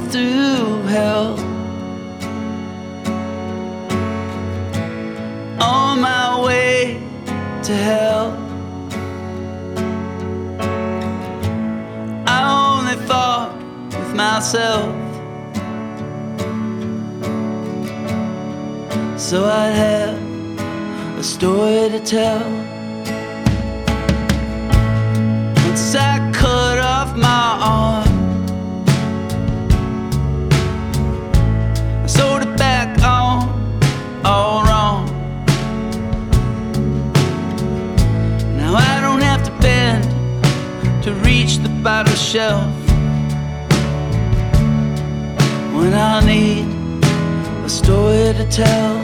through hell, on my way to hell. I only fought with myself, so I'd have a story to tell. Once I cut off my arm, I sewed it back on, all wrong. Now I don't have to bend to reach the bottom shelf when I need a story to tell.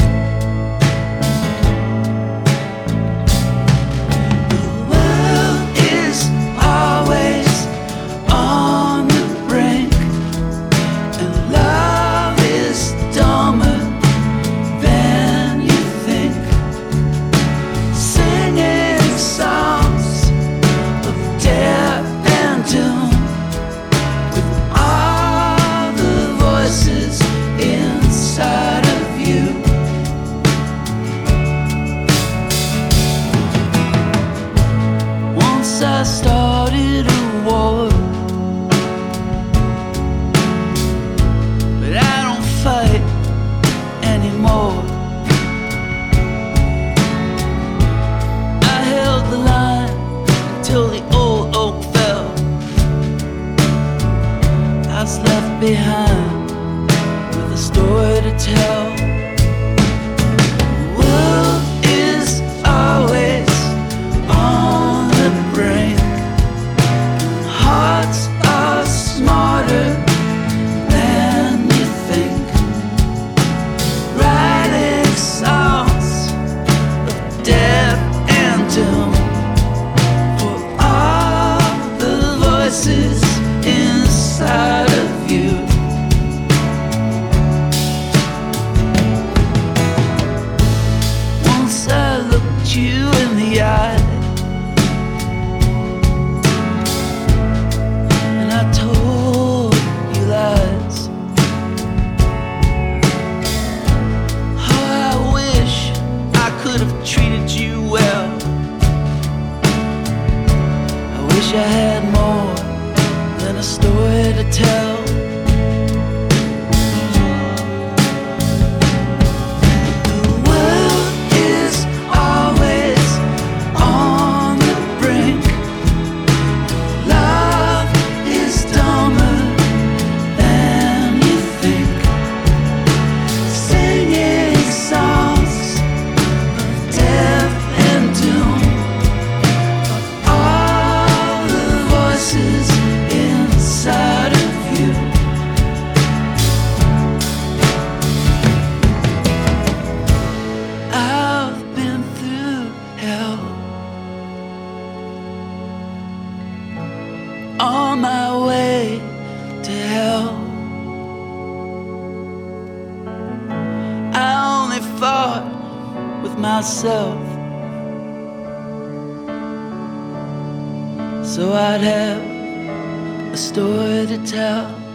I started a war, but I don't fight anymore. I held the line until the old oak fell. I was left behind with a story to tell. The world is always on the brink. Hearts are smarter than you think, writing songs of death and doom for all the voices inside of you. Once I looked you in the eye, I told you lies. Oh, I wish I could have treated you well. I wish I had more than a story to tell. The world is always on the brink. Love is dumber than you think, singing songs of death and doom for all the voices inside of you. I've been through hell, on my way to hell. I only fought with myself, so I'd have a story to tell.